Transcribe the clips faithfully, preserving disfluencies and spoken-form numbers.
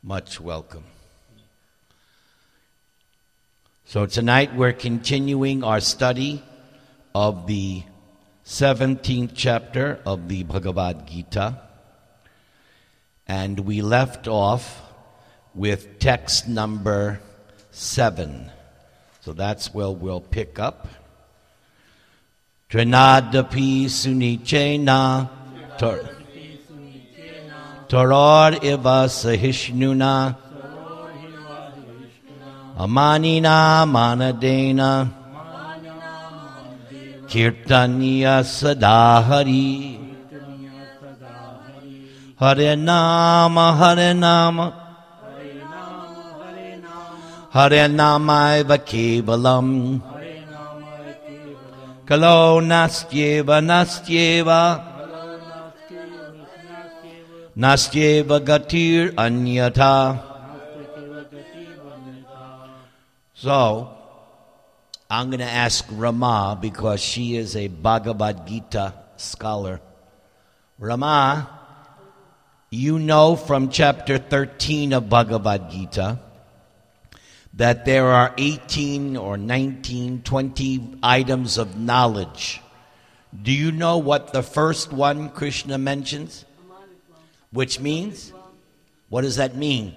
Much welcome. So tonight we're continuing our study of the seventeenth chapter of the Bhagavad Gita. And we left off with text number seven. So that's where we'll pick up. Trinadapi sunichena tor Toror iva sahishnuna Amanina manadena Kirtaniya sadahari Hare Nama Hare Nama Hare Nama eva kevalam Kalo nastyeva nastyeva Nastyeva gatir anyata. So, I'm going to ask Rama because she is a Bhagavad Gita scholar. Rama, you know from chapter thirteen of Bhagavad Gita that there are eighteen or nineteen, twenty items of knowledge. Do you know what the first one Krishna mentions? Which means? What does that mean?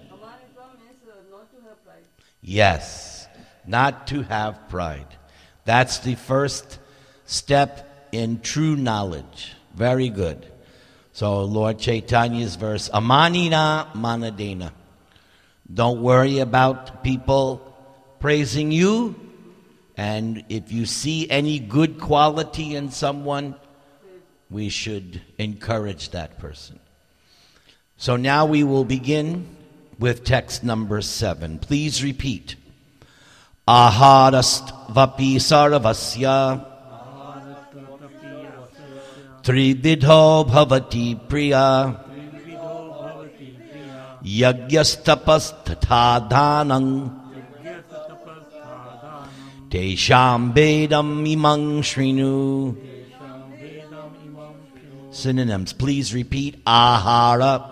Yes, not to have pride. That's the first step in true knowledge. Very good. So Lord Chaitanya's verse, Amanina manadena. Don't worry about people praising you. And if you see any good quality in someone, we should encourage that person. So now we will begin with text number seven. Please repeat. Aharast vapi sarvasya Trividho bhavati priya Yagyastapas tatha dhanang Tesham vedam imang shrinu. Synonyms. Please repeat. Ahara.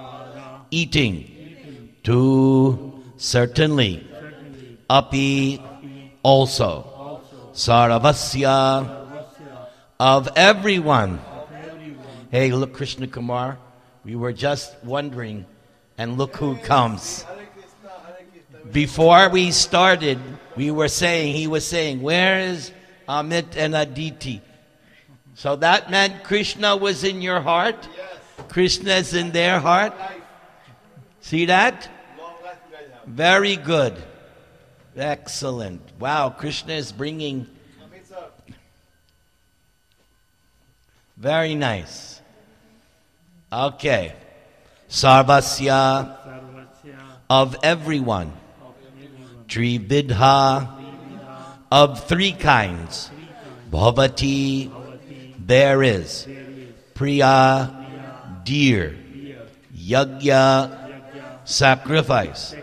Eating. To. Certainly. Api. Also. Sarvasya. Of everyone. Hey, look, Krishna Kumar. We were just wondering, and look who comes. Before we started, we were saying, he was saying, where is Amit and Aditi? So that meant Krishna was in your heart? Krishna is in their heart? See that? Very good. Excellent. Wow, Krishna is bringing... Very nice. Okay. Sarvasya. Of everyone. Trividha. Of three kinds. Bhavati. There is. Priya. Dear. Yagya. Sacrifice.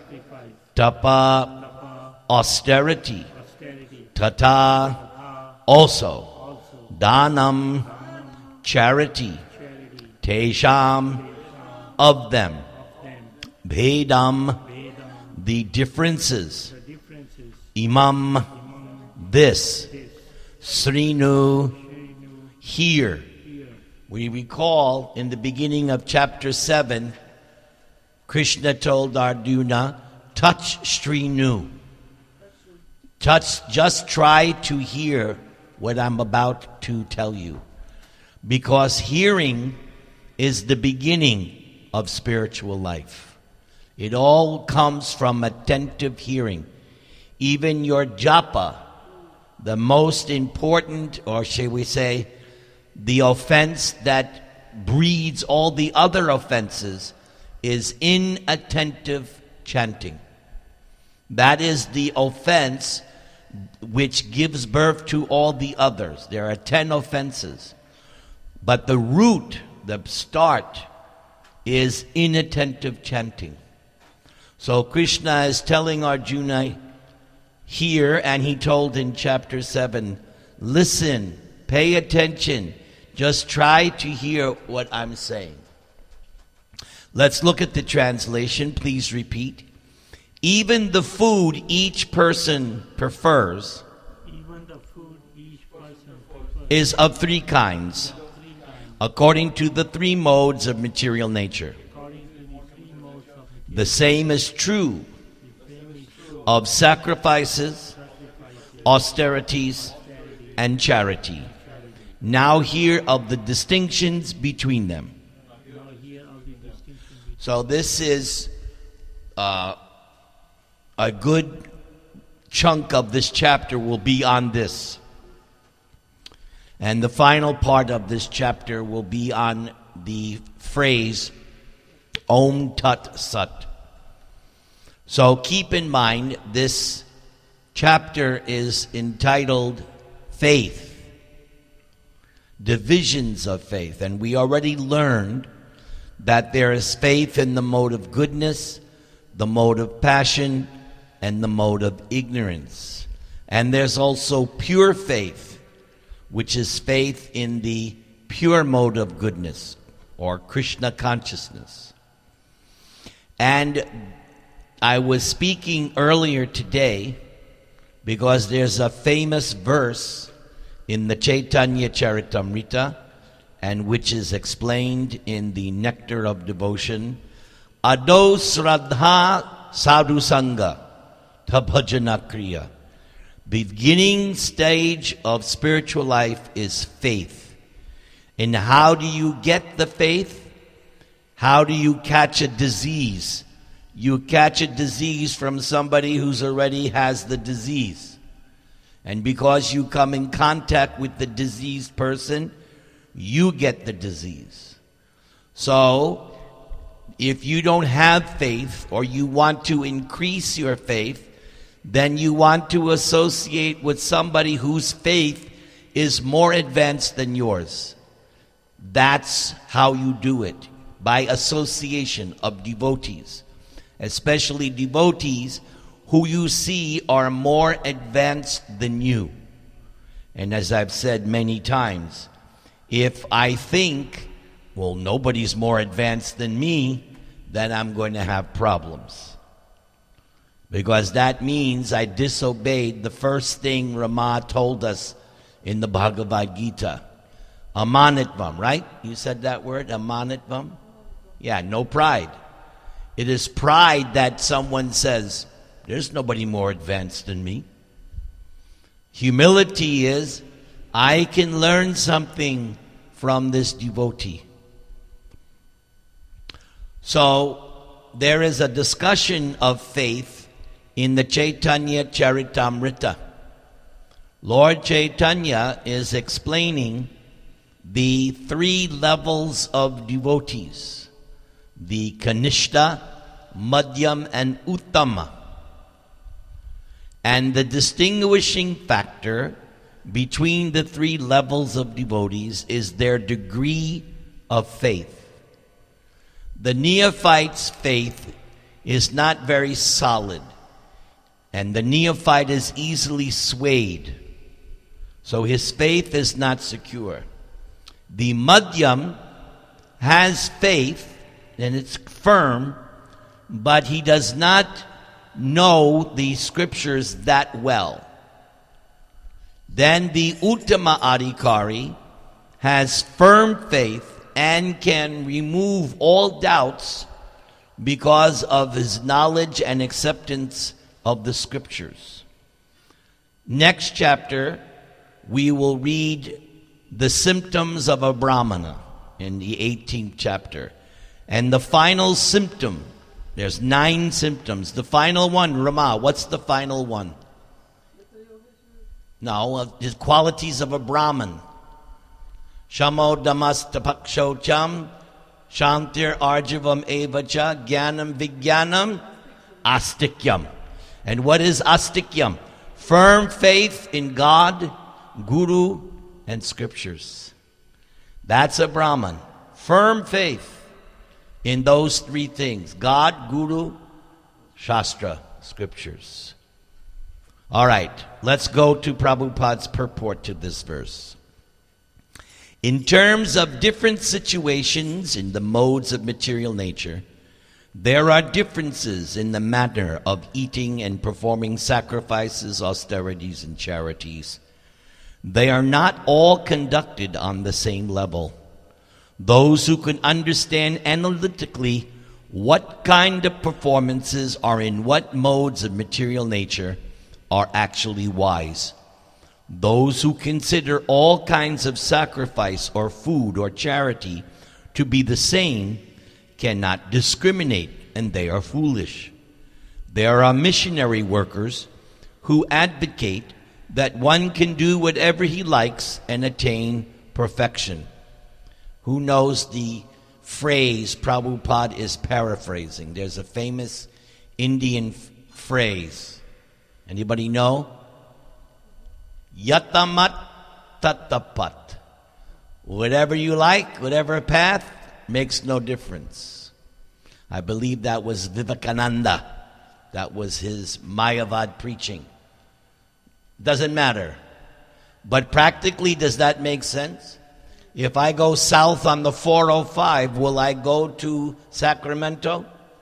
Tapa. Austerity. Tata. Also. Dhanam. Charity. Tesham. Of them. Bhedam. The differences. Imam. This. Srinu. Here. We recall in the beginning of chapter seven, Krishna told Arjuna, touch Srinu. Touch, just try to hear what I'm about to tell you. Because hearing is the beginning of spiritual life. It all comes from attentive hearing. Even your japa, the most important, or shall we say, the offense that breeds all the other offenses, is inattentive chanting. That is the offense which gives birth to all the others. There are ten offenses. But the root, the start, is inattentive chanting. So Krishna is telling Arjuna here, and he told in chapter seven, listen, pay attention, just try to hear what I'm saying. Let's look at the translation. Please repeat. Even the food each person prefers Even the food each person prefers is of three kinds, three kinds, according to the three modes of material nature. according to the three modes of material. The same is true The same is true of sacrifices, sacrifices, austerities, and charity. Now hear of the distinctions between them. now here are the distinctions. So this is uh, a good chunk of this chapter will be on this. And the final part of this chapter will be on the phrase Om Tat Sat. So keep in mind, this chapter is entitled Faith, Divisions of Faith. And we already learned that there is faith in the mode of goodness, the mode of passion, and the mode of ignorance. And there's also pure faith, which is faith in the pure mode of goodness, or Krishna consciousness. And I was speaking earlier today because there's a famous verse in the Chaitanya Charitamrita, and which is explained in the Nectar of Devotion. Ado Sraddha Sadhu Sangha Tabhajana Kriya. Beginning stage of spiritual life is faith. And how do you get the faith? How do you catch a disease? You catch a disease from somebody who's already has the disease. And because you come in contact with the diseased person, you get the disease. So, if you don't have faith, or you want to increase your faith, then you want to associate with somebody whose faith is more advanced than yours. That's how you do it, by association of devotees, especially devotees who you see are more advanced than you. And as I've said many times, if I think, well, nobody's more advanced than me, then I'm going to have problems. Because that means I disobeyed the first thing Rama told us in the Bhagavad Gita. Amanitvam, right? You said that word, amanitvam? Yeah, no pride. It is pride that someone says, there's nobody more advanced than me. Humility is, I can learn something from this devotee. So, there is a discussion of faith in the Chaitanya Charitamrita. Lord Chaitanya is explaining the three levels of devotees, the Kanishta, Madhyam, and Uttama. And the distinguishing factor between the three levels of devotees is their degree of faith. The neophyte's faith is not very solid, and the neophyte is easily swayed, so his faith is not secure. The Madhyam has faith, and it's firm, but he does not know the scriptures that well. Then the Uttama Adhikari has firm faith and can remove all doubts because of his knowledge and acceptance of the scriptures. Next chapter, we will read the symptoms of a Brahmana in the eighteenth chapter. And the final symptom, there's nine symptoms. The final one, Rama, what's the final one? No, uh, the qualities of a Brahman. Shamo damastapaksho cham, shantir arjavam evacha, jnanam vijnanam, astikyam. And what is astikyam? Firm faith in God, Guru, and scriptures. That's a Brahman. Firm faith in those three things: God, Guru, Shastra, scriptures. All right, let's go to Prabhupada's purport to this verse. In terms of different situations in the modes of material nature, there are differences in the manner of eating and performing sacrifices, austerities, and charities. They are not all conducted on the same level. Those who can understand analytically what kind of performances are in what modes of material nature are actually wise. Those who consider all kinds of sacrifice or food or charity to be the same cannot discriminate, and they are foolish. There are missionary workers who advocate that one can do whatever he likes and attain perfection. Who knows the phrase Prabhupada is paraphrasing? There's a famous Indian f- phrase. Anybody know? Yatamat tatapat. Whatever you like, whatever path, makes no difference. I believe that was Vivekananda. That was his Mayavad preaching. Doesn't matter. But practically, does that make sense? If I go south on the four oh five, will I go to Sacramento?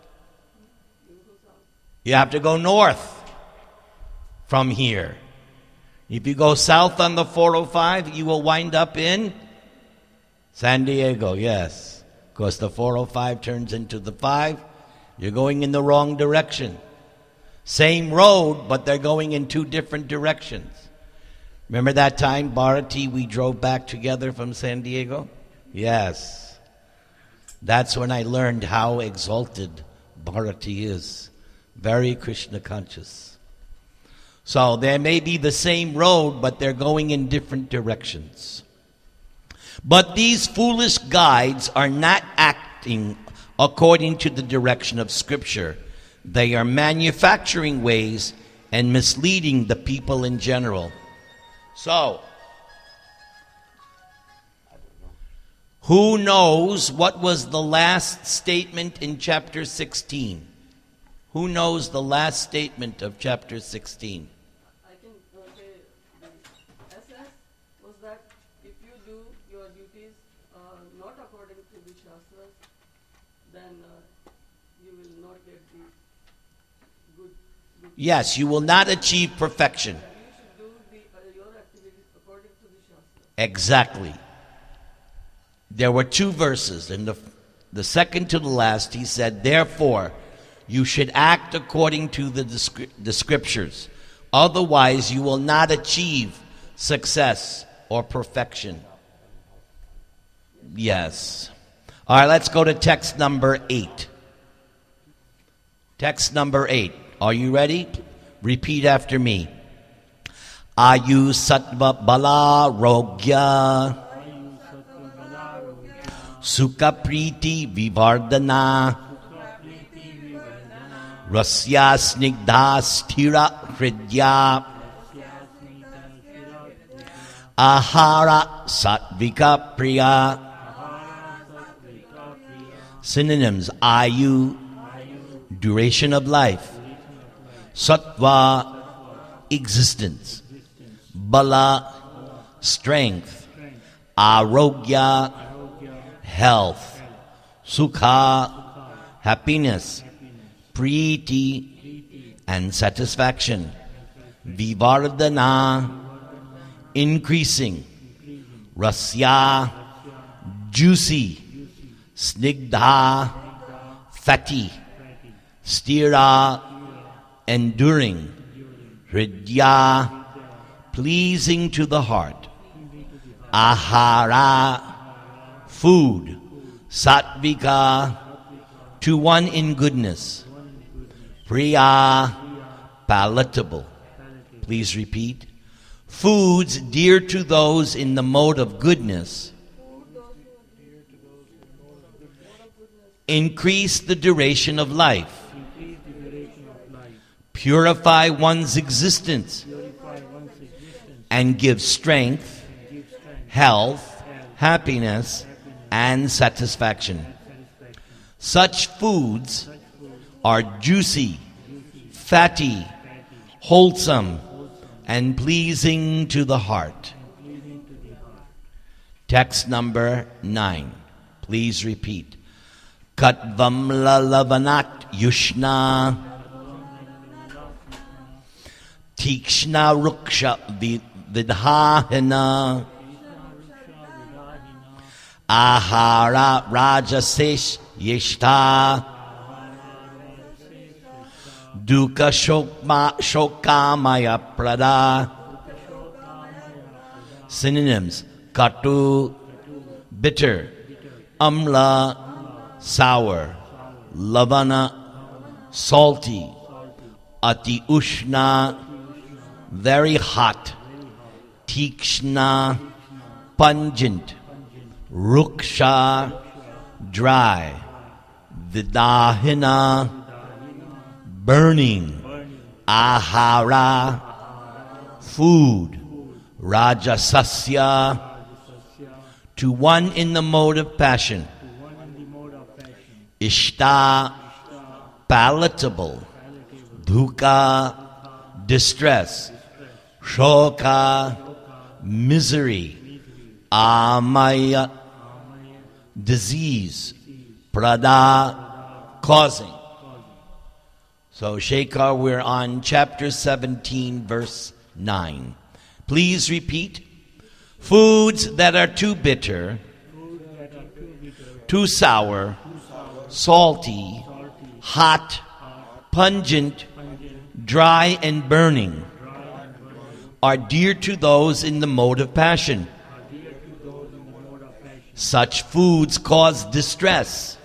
You have to go north from here. If you go south on the four oh five, you will wind up in San Diego, yes. Because the four oh five turns into the five. You're going in the wrong direction. Same road, but they're going in two different directions. Remember that time, Bharati, we drove back together from San Diego? Yes. That's when I learned how exalted Bharati is. Very Krishna conscious. So there may be the same road, but they're going in different directions. But these foolish guides are not acting according to the direction of Scripture. They are manufacturing ways and misleading the people in general. So, who knows what was the last statement in chapter sixteen? Who knows the last statement of chapter sixteen? I think uh, the, the essence was that if you do your duties uh, not according to the Shastras, then uh, you will not get the good, good. Yes, you will not achieve perfection. You should do the, uh, your activities according to the Shastras. Exactly. There were two verses. In the, the second to the last, he said, therefore, you should act according to the, the scriptures. Otherwise, you will not achieve success or perfection. Yes. All right, let's go to text number eight. Text number eight. Are you ready? Repeat after me. Ayu sattva bala rogya sukha priti vivardhana rasya snigdha sthira hridya ahara sattvika priya. Synonyms: ayu, duration of life; sattva, existence; bala, strength; arogya, health; sukha, happiness; priti, and satisfaction; vivardhana, increasing; rasya, juicy; snigdha, fatty; stira, enduring; hridya, pleasing to the heart; ahara, food; sattvika, to one in goodness; priya, palatable. Please repeat. Foods dear to those in the mode of goodness increase the duration of life, purify one's existence, and give strength, health, happiness, and satisfaction. Such foods are juicy, fatty, wholesome, and pleasing to the heart. Text number nine. Please repeat. Katvam lalavanat yushna tikshna ruksha vidhahina ahara rajasesh yishta dukkha shokma shokamaya prada. Synonyms: katu, bitter; amla, sour; lavana, salty; ati ushna, very hot; tikshna, pungent; ruksha, dry; vidahina, burning; ahara, food; rajasasya, to one in the mode of passion; ishta, palatable; dukkha, distress; shoka, misery; amaya, disease; prada, causing. So Shekhar, we're on chapter seventeen, verse nine. Please repeat. Foods that are too bitter, too sour, salty, hot, pungent, dry, and burning are dear to those in the mode of passion. Such foods cause distress,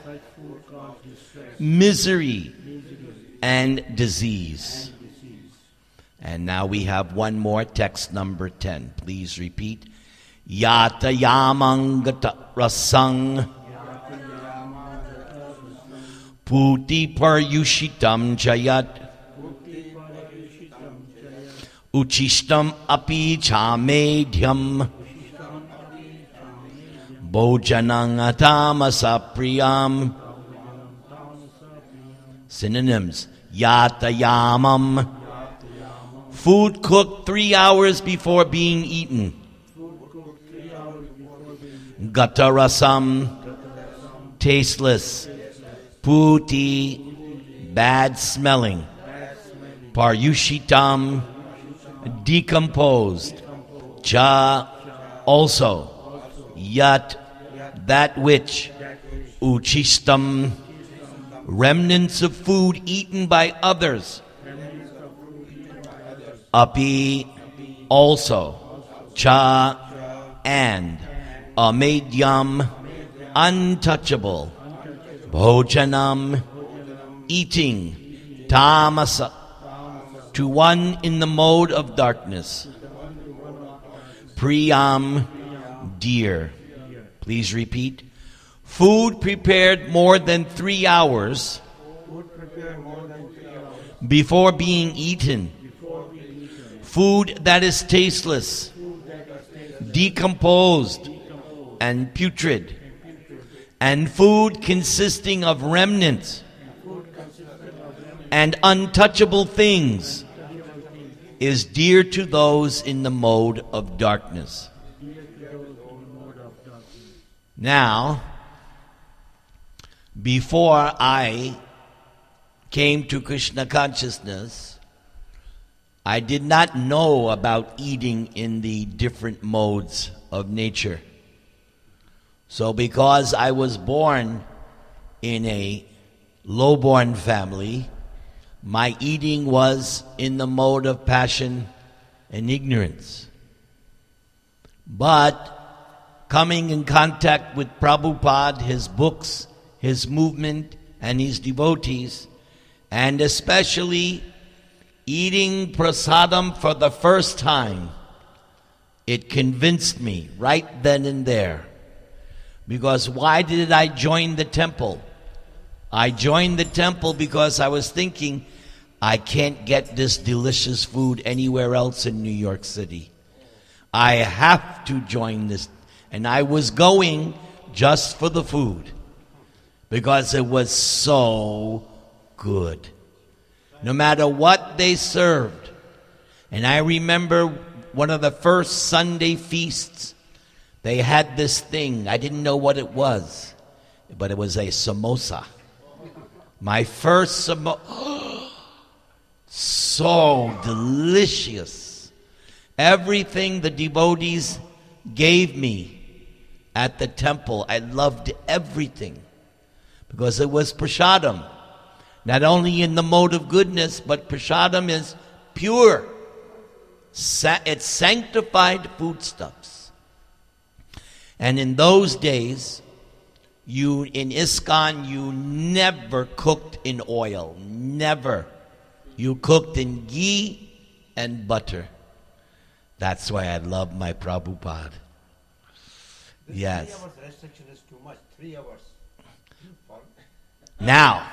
misery, and disease. And now we have one more, text number ten. Please repeat. Yata yamangata rasang puti paryushitam jayat uchishtam api chamedhyam bojanang atamasa priyam. Synonyms: yata yamam, food cooked three hours before being eaten; gatarasam, tasteless; puti, bad smelling; paryushitam, decomposed; cha, also; yat, that which; uchistam, remnants of food eaten by others; api, also; cha, and; amedyam, untouchable; bhojanam, eating; tamasa, to one in the mode of darkness; priyam, dear. Please repeat. Food prepared more than three hours before being eaten; food that is tasteless, decomposed, and putrid; and food consisting of remnants and untouchable things is dear to those in the mode of darkness. Now, before I came to Krishna consciousness, I did not know about eating in the different modes of nature. So because I was born in a low-born family, my eating was in the mode of passion and ignorance. But coming in contact with Prabhupada, his books, his movement, and his devotees, and especially eating prasadam for the first time, it convinced me right then and there. Because why did I join the temple? I joined the temple because I was thinking, I can't get this delicious food anywhere else in New York City. I have to join this. And I was going just for the food, because it was so good. No matter what they served. And I remember one of the first Sunday feasts They had this thing. I didn't know what it was, but it was a samosa. My first samosa. So delicious. Everything the devotees gave me at the temple, I loved everything because it was prasadam. Not only in the mode of goodness, but prasadam is pure. Sa- it's sanctified foodstuffs. And in those days, you in ISKCON, you never cooked in oil. Never. You cooked in ghee and butter. That's why I love my Prabhupada. The Yes. Three hours restriction is too much. Three hours. Now,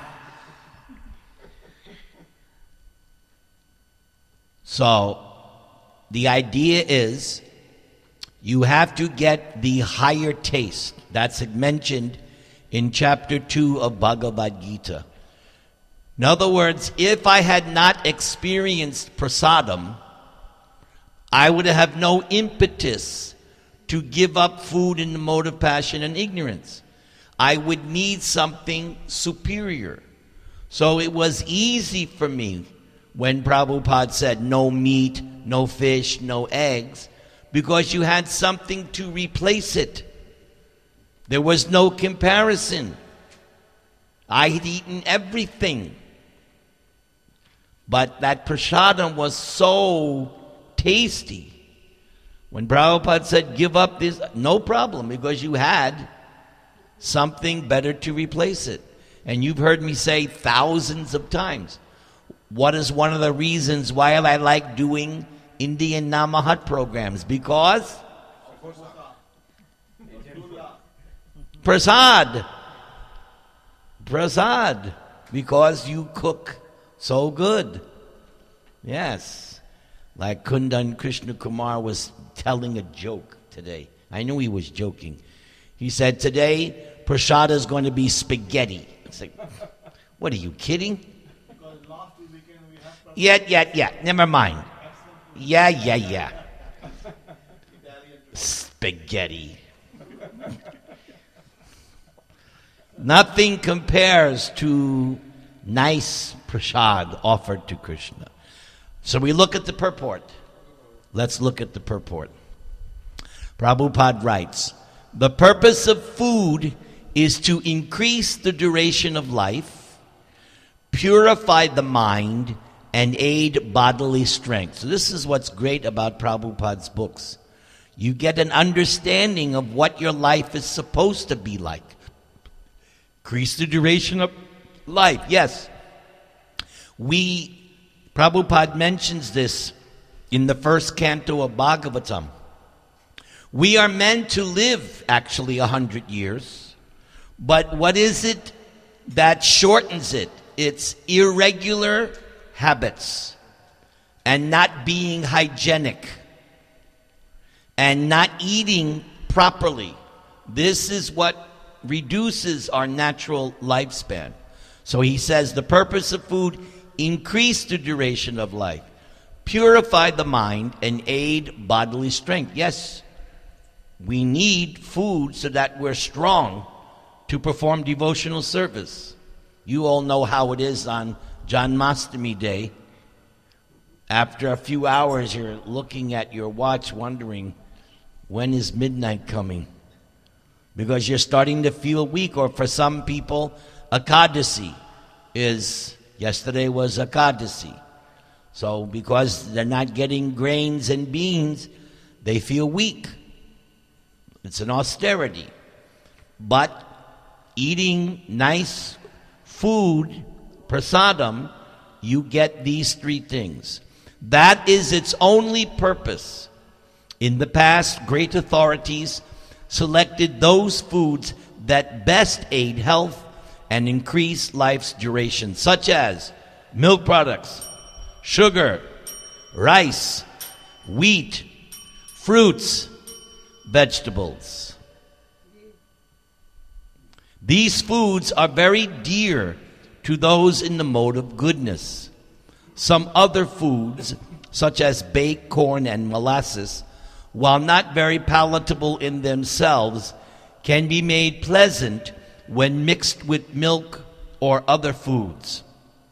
so the idea is you have to get the higher taste. That's mentioned in chapter two of Bhagavad Gita. In other words, if I had not experienced prasadam, I would have no impetus to give up food in the mode of passion and ignorance. I would need something superior. So it was easy for me when Prabhupada said no meat, no fish, no eggs, because you had something to replace it. There was no comparison. I had eaten everything. But that prasadam was so tasty. When Prabhupada said, give up this, no problem, because you had something better to replace it. And you've heard me say thousands of times, what is one of the reasons why I like doing Indian Namahat programs? Because prasad. Prasad. Because you cook so good. Yes. Like Kundan Krishna Kumar was telling a joke today. I knew he was joking. He said, today, prasad is going to be spaghetti. It's like, what are you kidding? Yeah, yeah, yeah. Never mind. Yeah, yeah, yeah. Spaghetti. Nothing compares to nice prasad offered to Krishna. So we look at the purport. Let's look at the purport. Prabhupada writes, the purpose of food is to increase the duration of life, purify the mind, and aid bodily strength. So this is what's great about Prabhupada's books. You get an understanding of what your life is supposed to be like. Increase the duration of life. Yes. We, Prabhupada mentions this in the first canto of Bhagavatam. We are meant to live actually a hundred years, but what is it that shortens it? It's irregular habits and not being hygienic and not eating properly. This is what reduces our natural lifespan. So he says the purpose of food, increase the duration of life, purify the mind, and aid bodily strength. Yes, we need food so that we're strong to perform devotional service. You all know how it is on Janmashtami Day. After a few hours, you're looking at your watch wondering, when is midnight coming? Because you're starting to feel weak. Or for some people, Ekadasi is, yesterday was Ekadasi. So because they're not getting grains and beans, they feel weak. It's an austerity. But eating nice food, prasadam, you get these three things. That is its only purpose. In the past, great authorities selected those foods that best aid health and increase life's duration, such as milk products, sugar, rice, wheat, fruits, vegetables. These foods are very dear to those in the mode of goodness. Some other foods, such as baked corn and molasses, while not very palatable in themselves, can be made pleasant when mixed with milk or other foods.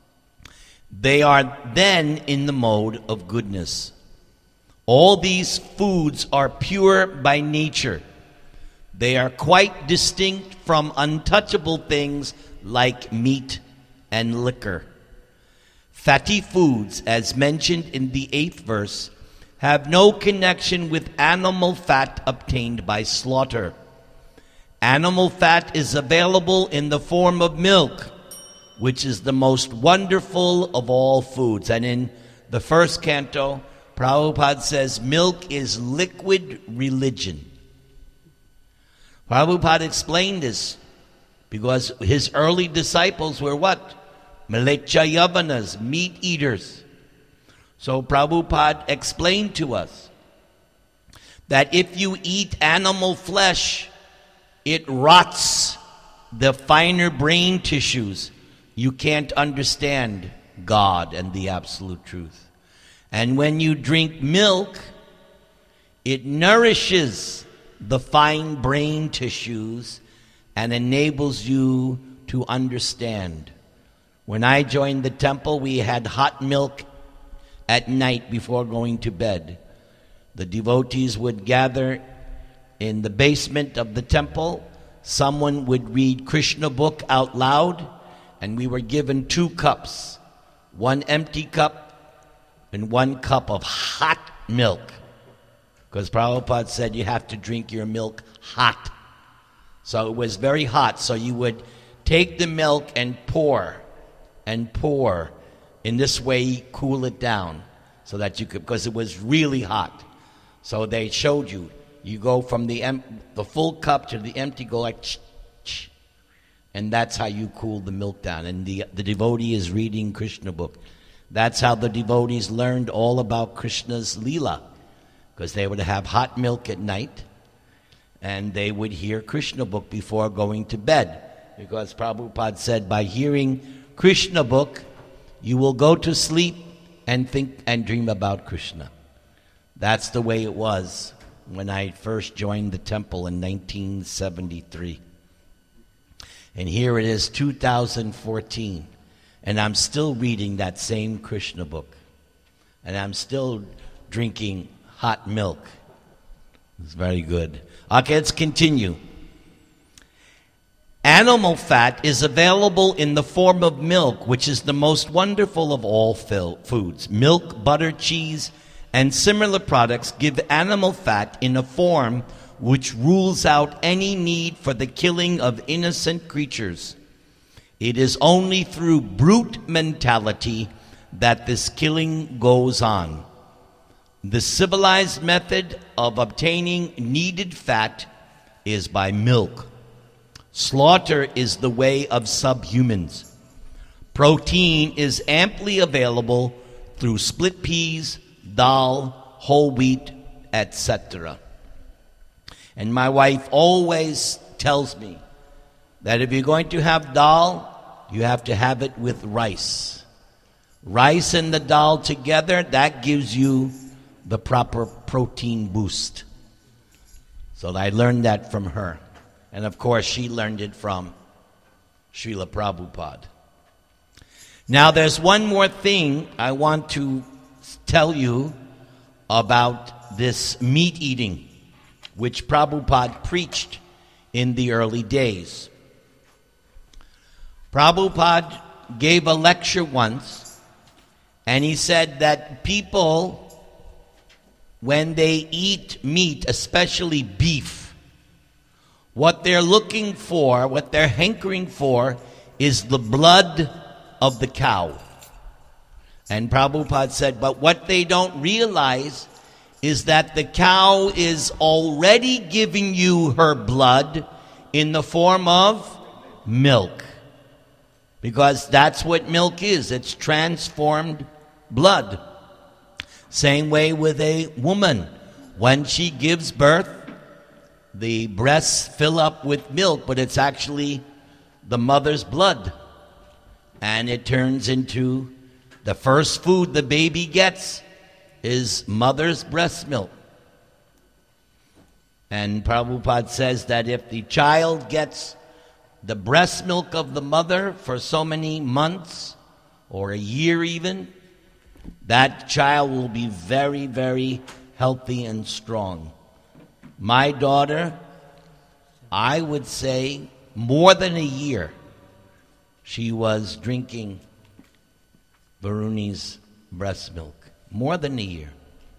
They are then in the mode of goodness. All these foods are pure by nature. They are quite distinct from untouchable things like meat and liquor. Fatty foods, as mentioned in the eighth verse, have no connection with animal fat obtained by slaughter. Animal fat is available in the form of milk, which is the most wonderful of all foods. And in the first canto, Prabhupada says milk is liquid religion. Prabhupada explained this because his early disciples were what? Mlecha Yavanas, meat eaters. So Prabhupada explained to us that if you eat animal flesh, it rots the finer brain tissues. You can't understand God and the absolute truth. And when you drink milk, it nourishes the fine brain tissues and enables you to understand. When I joined the temple, we had hot milk at night before going to bed. The devotees would gather in the basement of the temple. Someone would read Krishna book out loud, and we were given two cups, one empty cup and one cup of hot milk. Because Prabhupada said you have to drink your milk hot. So it was very hot. So you would take the milk and pour and pour. In this way, cool it down so that you could, because it was really hot. So they showed you, you go from the em- the full cup to the empty, go like, ch- ch- and that's how you cool the milk down. And the, the devotee is reading Krishna book. That's how the devotees learned all about Krishna's Leela, because they would have hot milk at night, and they would hear Krishna book before going to bed, because Prabhupada said by hearing Krishna book, you will go to sleep and think and dream about Krishna. That's the way it was when I first joined the temple in nineteen seventy-three. And here it is, two thousand fourteen. And I'm still reading that same Krishna book. And I'm still drinking hot milk. It's very good. Okay, let's continue. Animal fat is available in the form of milk, which is the most wonderful of all foods. Milk, butter, cheese, and similar products give animal fat in a form which rules out any need for the killing of innocent creatures. It is only through brute mentality that this killing goes on. The civilized method of obtaining needed fat is by milk. Slaughter is the way of subhumans. Protein is amply available through split peas, dal, whole wheat, et cetera. And my wife always tells me that if you're going to have dal, you have to have it with rice. Rice and the dal together, that gives you the proper protein boost. So I learned that from her. And of course, she learned it from Srila Prabhupada. Now, there's one more thing I want to tell you about this meat eating, which Prabhupada preached in the early days. Prabhupada gave a lecture once, and he said that people, when they eat meat, especially beef, what they're looking for, what they're hankering for, is the blood of the cow. And Prabhupada said, but what they don't realize is that the cow is already giving you her blood in the form of milk. Because that's what milk is. It's transformed blood. Same way with a woman. When she gives birth, the breasts fill up with milk, but it's actually the mother's blood. And it turns into the first food the baby gets is mother's breast milk. And Prabhupada says that if the child gets the breast milk of the mother for so many months, or a year even, that child will be very, very healthy and strong. My daughter, I would say more than a year, she was drinking Varuni's breast milk. More than a year.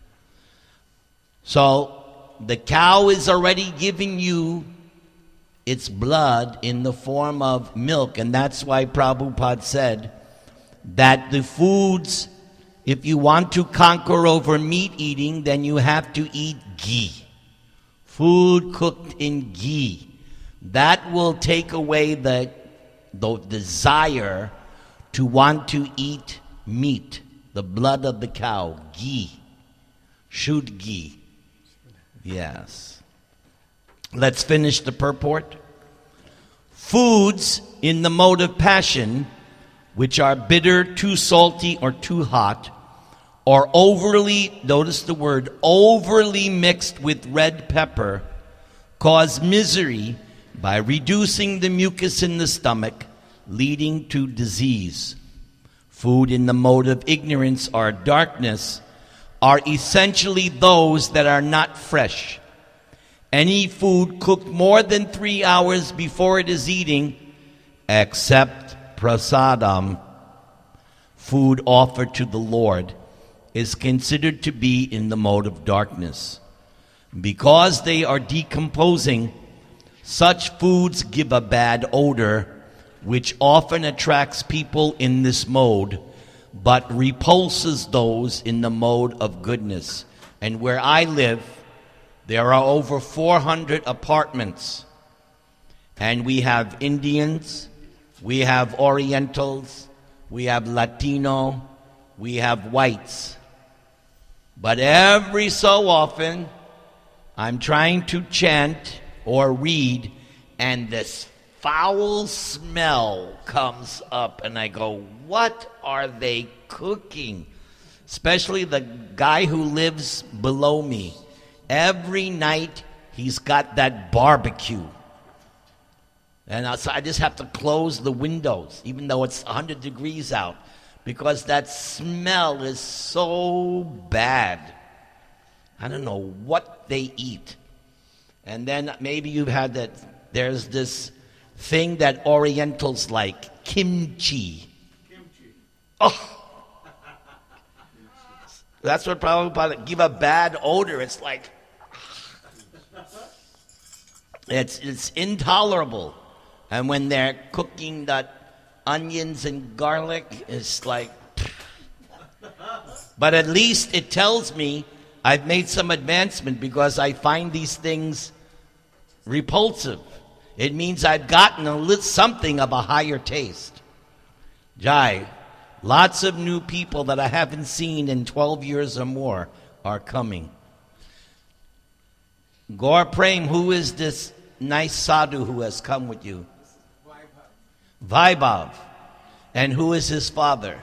So, the cow is already giving you its blood in the form of milk, and that's why Prabhupada said that the foods, if you want to conquer over meat eating, then you have to eat ghee. Food cooked in ghee. That will take away the, the desire to want to eat meat, the blood of the cow, ghee. Shoot ghee. Yes. Let's finish the purport. Foods in the mode of passion, which are bitter, too salty, or too hot, or overly, notice the word, overly mixed with red pepper, cause misery by reducing the mucus in the stomach, leading to disease. Food in the mode of ignorance or darkness are essentially those that are not fresh. Any food cooked more than three hours before it is eating, except prasadam, food offered to the Lord, is considered to be in the mode of darkness. Because they are decomposing, such foods give a bad odor, which often attracts people in this mode, but repulses those in the mode of goodness. And where I live, there are over four hundred apartments. And we have Indians, we have Orientals, we have Latino, we have whites. But every so often, I'm trying to chant or read, and this foul smell comes up, and I go, what are they cooking? Especially the guy who lives below me. Every night, he's got that barbecue. And so I just have to close the windows, even though it's one hundred degrees out, because that smell is so bad. I don't know what they eat. And then maybe you've had that, there's this thing that Orientals like, kimchi. Kimchi. Oh! That's what Prabhupada give a bad odor. It's like, it's it's intolerable. And when they're cooking that onions and garlic, it's like, but at least it tells me I've made some advancement because I find these things repulsive. It means I've gotten a little something of a higher taste. Jai, lots of new people that I haven't seen in twelve years or more are coming. Gaur Prem, who is this nice sadhu who has come with you? Vaibhav. And who is his father?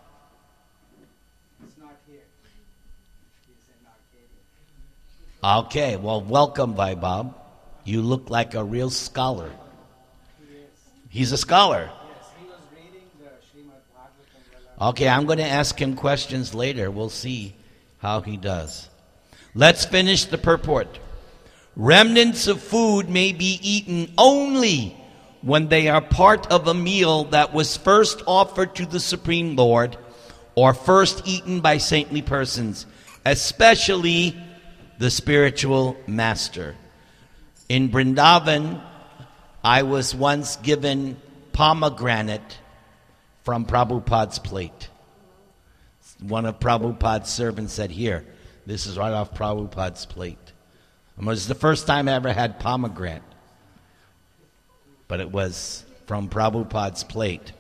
He's not here. He's in Arcadia. Okay, well, welcome, Vaibhav. You look like a real scholar. He is. He's a scholar. Yes, he was reading the Srimad Bhagavatam. Okay, I'm going to ask him questions later. We'll see how he does. Let's finish the purport. Remnants of food may be eaten only when they are part of a meal that was first offered to the Supreme Lord or first eaten by saintly persons, especially the spiritual master. In Vrindavan, I was once given pomegranate from Prabhupada's plate. One of Prabhupada's servants said, here, this is right off Prabhupada's plate. It was the first time I ever had pomegranate. But it was from Prabhupada's plate.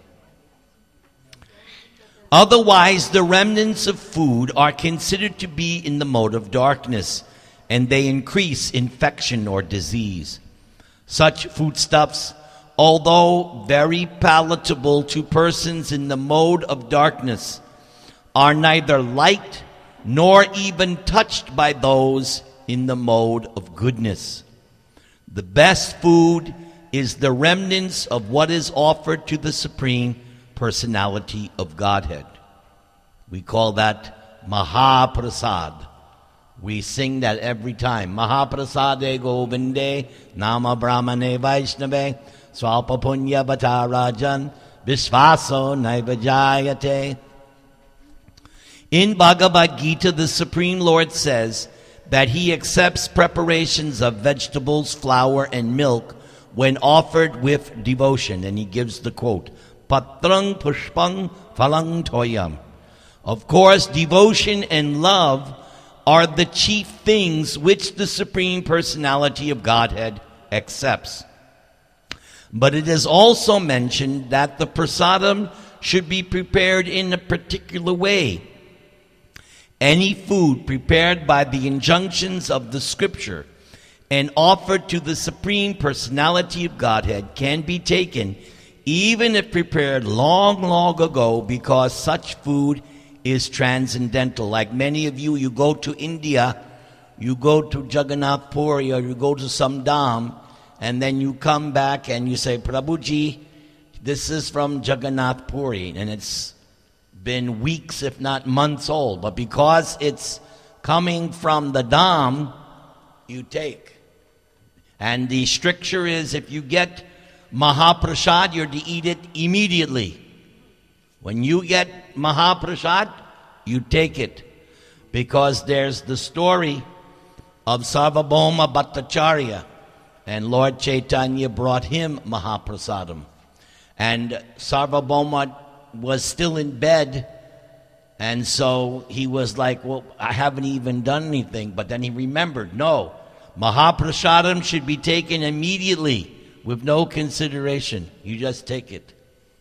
Otherwise, the remnants of food are considered to be in the mode of darkness, and they increase infection or disease. Such foodstuffs, although very palatable to persons in the mode of darkness, are neither liked nor even touched by those in the mode of goodness. The best food is the remnants of what is offered to the Supreme Personality of Godhead. We call that Mahaprasad. We sing that every time. Mahaprasade Govinde Nama Brahmane Vaishnave Swalpa Punya Bhatarajan Vishvaso Naivajayate. In Bhagavad Gita, the Supreme Lord says that he accepts preparations of vegetables, flour, and milk when offered with devotion. And he gives the quote, Patrang Pushpang Phalang Toyam. Of course, devotion and love are the chief things which the Supreme Personality of Godhead accepts. But it is also mentioned that the prasadam should be prepared in a particular way. Any food prepared by the injunctions of the Scripture and offered to the Supreme Personality of Godhead can be taken, even if prepared long, long ago, because such food is transcendental. Like many of you, you go to India, you go to Jagannath Puri, or you go to some dham, and then you come back and you say, Prabhuji, this is from Jagannath Puri, and it's been weeks, if not months old. But because it's coming from the dham, you take. And the stricture is, if you get Mahaprasad, you're to eat it immediately. When you get Mahaprasad, you take it. Because there's the story of Sarvabhauma Bhattacharya. And Lord Chaitanya brought him Mahaprasadam. And Sarvabhauma was still in bed. And so he was like, well, I haven't even done anything. But then he remembered, no, Mahaprasadam should be taken immediately with no consideration. You just take it.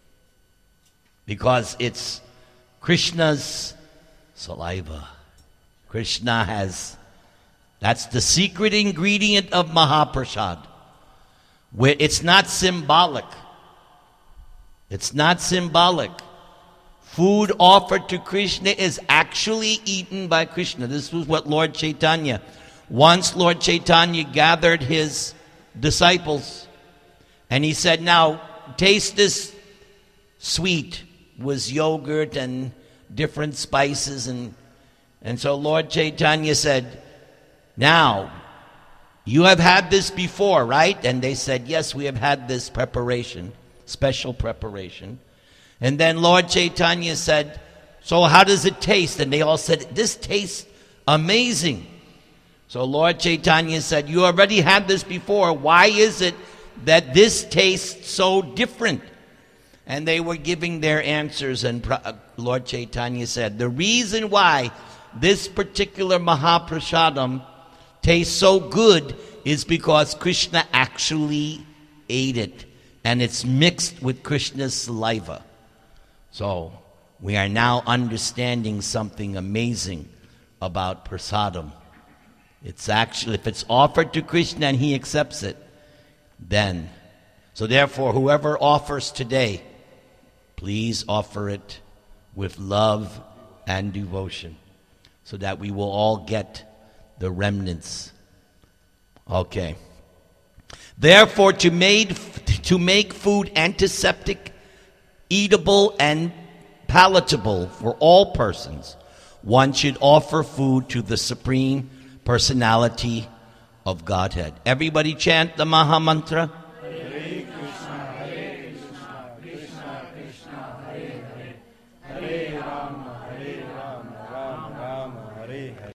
Because it's Krishna's saliva. Krishna has, that's the secret ingredient of Mahaprasad. Where it's not symbolic. It's not symbolic. Food offered to Krishna is actually eaten by Krishna. This was what Lord Chaitanya, once Lord Chaitanya gathered his disciples and he said, now taste this sweet. Was yogurt and different spices. And, and so Lord Chaitanya said, now, you have had this before, right? And they said, yes, we have had this preparation, special preparation. And then Lord Chaitanya said, so how does it taste? And they all said, this tastes amazing. So Lord Chaitanya said, you already had this before. Why is it that this tastes so different? And they were giving their answers, and Lord Chaitanya said, the reason why this particular Mahaprasadam tastes so good is because Krishna actually ate it, and it's mixed with Krishna's saliva. So we are now understanding something amazing about prasadam. It's actually, if it's offered to Krishna and he accepts it, then, so therefore whoever offers today, please offer it with love and devotion so that we will all get the remnants. Okay. Therefore, to, made, to make food antiseptic, eatable, and palatable for all persons, one should offer food to the Supreme Personality of Godhead. Everybody chant the Maha Mantra.